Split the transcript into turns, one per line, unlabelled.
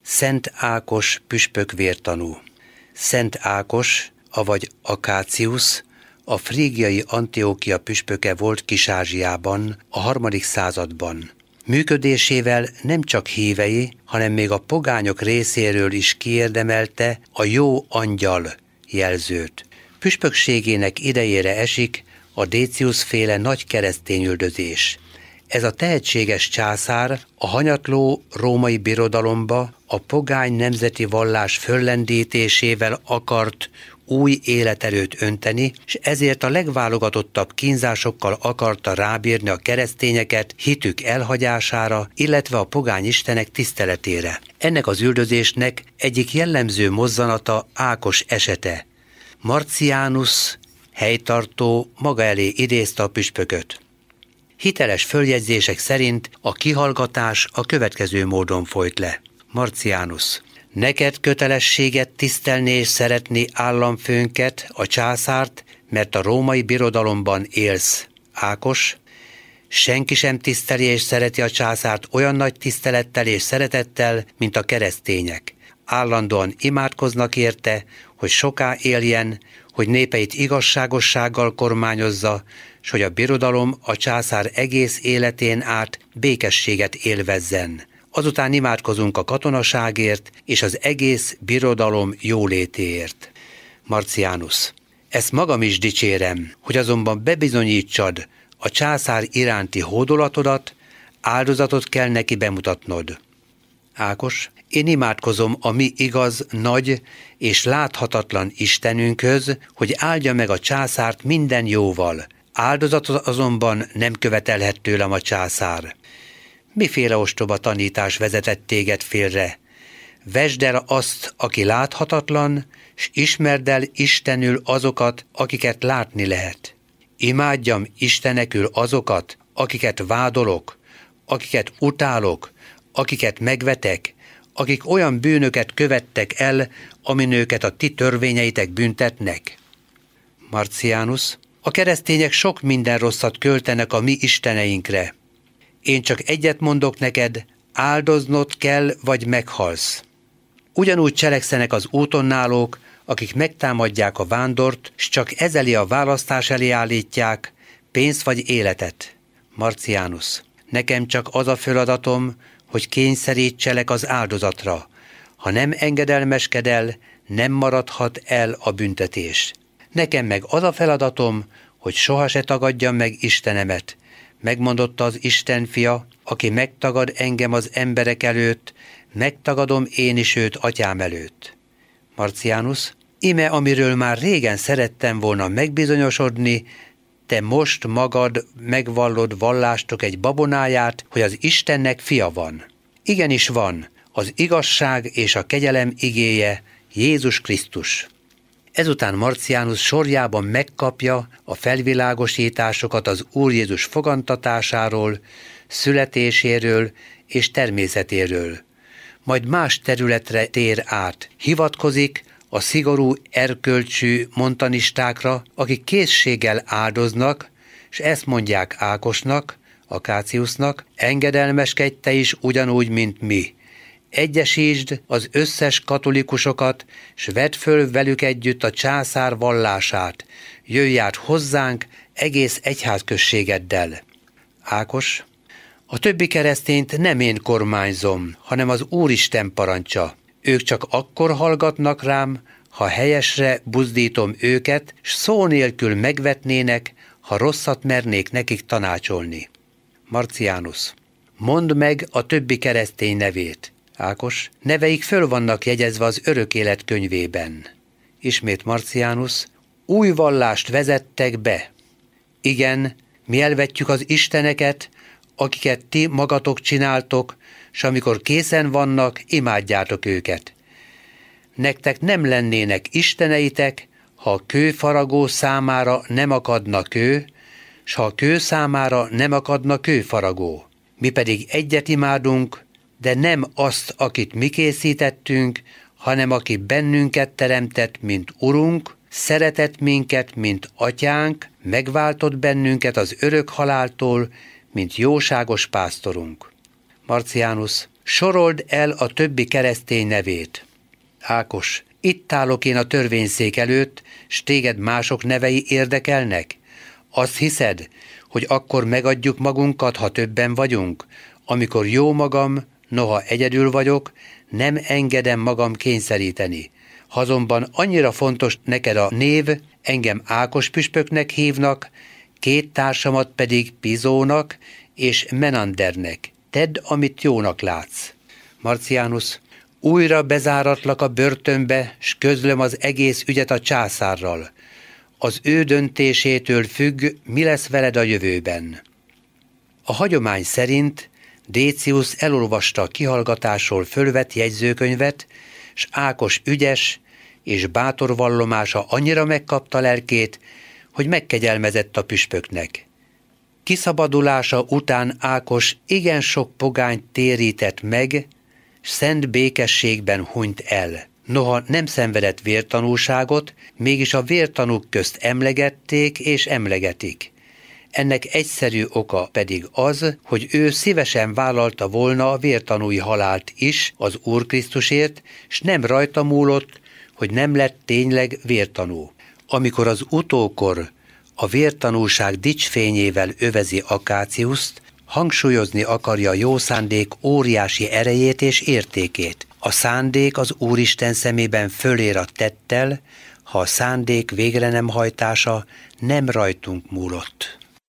Szent Ákos püspök vértanú. Szent Ákos, avagy Akáciusz, a frígiai Antiókia püspöke volt Kis-Ázsiában a 3. században. Működésével nem csak hívei, hanem még a pogányok részéről is kiérdemelte a jó angyal jelzőt. Püspökségének idejére esik a Déciusz-féle nagy keresztényüldözés. Ez a tehetséges császár a hanyatló római birodalomba a pogány nemzeti vallás föllendítésével akart új életerőt önteni, és ezért a legválogatottabb kínzásokkal akarta rábírni a keresztényeket hitük elhagyására, illetve a pogány istenek tiszteletére. Ennek az üldözésnek egyik jellemző mozzanata Ákos esete. Marcianus helytartó maga elé idézte a püspököt. Hiteles följegyzések szerint a kihallgatás a következő módon folyt le. Marcianus: neked kötelességet tisztelni és szeretni államfőnket, a császárt, mert a római birodalomban élsz. Ákos: senki sem tiszteli és szereti a császárt olyan nagy tisztelettel és szeretettel, mint a keresztények. Állandóan imádkoznak érte, hogy soká éljen, hogy népeit igazságossággal kormányozza, s hogy a birodalom a császár egész életén át békességet élvezzen. Azután imádkozunk a katonaságért és az egész birodalom jólétéért. Marcianus: ezt magam is dicsérem, hogy azonban bebizonyítsad a császár iránti hódolatodat, áldozatot kell neki bemutatnod. Ákos: én imádkozom a mi igaz, nagy és láthatatlan Istenünkhöz, hogy áldja meg a császárt minden jóval. Áldozatot azonban nem követelhet tőlem a császár. Miféle ostoba tanítás vezetett téged félre? Vesd el azt, aki láthatatlan, s ismerd el Istenül azokat, akiket látni lehet. Imádjam Istenekül azokat, akiket vádolok, akiket utálok, akiket megvetek, akik olyan bűnöket követtek el, amin őket a ti törvényeitek büntetnek. Marcianus: a keresztények sok minden rosszat költenek a mi isteneinkre. Én csak egyet mondok neked, áldoznod kell, vagy meghalsz. Ugyanúgy cselekszenek az útonnálók, akik megtámadják a vándort, s csak ezeli a választás elé állítják, pénzt vagy életet. Marcianus: nekem csak az a feladatom, hogy kényszerítselek az áldozatra. Ha nem engedelmeskedel, nem maradhat el a büntetés. Nekem meg az a feladatom, hogy soha se tagadjam meg Istenemet. Megmondotta az Isten fia, aki megtagad engem az emberek előtt, megtagadom én is őt atyám előtt. Marcianus: ime, amiről már régen szerettem volna megbizonyosodni, te most magad megvallod vallástok egy babonáját, hogy az Istennek fia van. Igenis van, az igazság és a kegyelem igéje, Jézus Krisztus. Ezután Marcianus sorjában megkapja a felvilágosításokat az Úr Jézus fogantatásáról, születéséről és természetéről. Majd más területre tér át. Hivatkozik a szigorú erkölcsű montanistákra, akik készséggel áldoznak, és ezt mondják Ákosnak, Akáciusznak: engedelmeskedj te is ugyanúgy, mint mi. Egyesítsd az összes katolikusokat, s vedd föl velük együtt a császár vallását. Jöjj át hozzánk egész egyházközségeddel. Ákos: a többi keresztényt nem én kormányzom, hanem az Úristen parancsa. Ők csak akkor hallgatnak rám, ha helyesre buzdítom őket, s szó nélkül megvetnének, ha rosszat mernék nekik tanácsolni. Marcianus: mondd meg a többi keresztény nevét. Ákos: neveik föl vannak jegyezve az örök élet könyvében. Ismét Marcianus: új vallást vezettek be. Igen, mi elvetjük az isteneket, akiket ti magatok csináltok, s amikor készen vannak, imádjátok őket. Nektek nem lennének isteneitek, ha a kőfaragó számára nem akadna kő, s ha a kő számára nem akadna kőfaragó. Mi pedig egyet imádunk, de nem azt, akit mi készítettünk, hanem aki bennünket teremtett, mint Urunk, szeretett minket, mint Atyánk, megváltott bennünket az örök haláltól, mint jóságos pásztorunk. Marcianus: Sorold el a többi keresztény nevét. Ákos, itt állok én a törvényszék előtt, s téged mások nevei érdekelnek? Azt hiszed, hogy akkor megadjuk magunkat, ha többen vagyunk? Amikor jó magam, noha egyedül vagyok, nem engedem magam kényszeríteni. Ha azonban annyira fontos neked a név, engem Ákos püspöknek hívnak, 2 társamat pedig Pizónak és Menandernek. Tedd, amit jónak látsz. Marcianus, újra bezáratlak a börtönbe, s közlöm az egész ügyet a császárral. Az ő döntésétől függ, mi lesz veled a jövőben. A hagyomány szerint Décius elolvasta a kihallgatásról fölvett jegyzőkönyvet, s Ákos ügyes és bátor vallomása annyira megkapta lelkét, hogy megkegyelmezett a püspöknek. Kiszabadulása után Ákos igen sok pogányt térített meg, s szent békességben hunyt el. Noha nem szenvedett vértanúságot, mégis a vértanúk közt emlegették és emlegetik. Ennek egyszerű oka pedig az, hogy ő szívesen vállalta volna a vértanúi halált is az Úr Krisztusért, s nem rajta múlott, hogy nem lett tényleg vértanú. Amikor az utókor a vértanúság dicsfényével övezi Akáciuszt, hangsúlyozni akarja jó szándék óriási erejét és értékét. A szándék az Úristen szemében fölér a tettel, ha a szándék végre nem hajtása nem rajtunk múlott.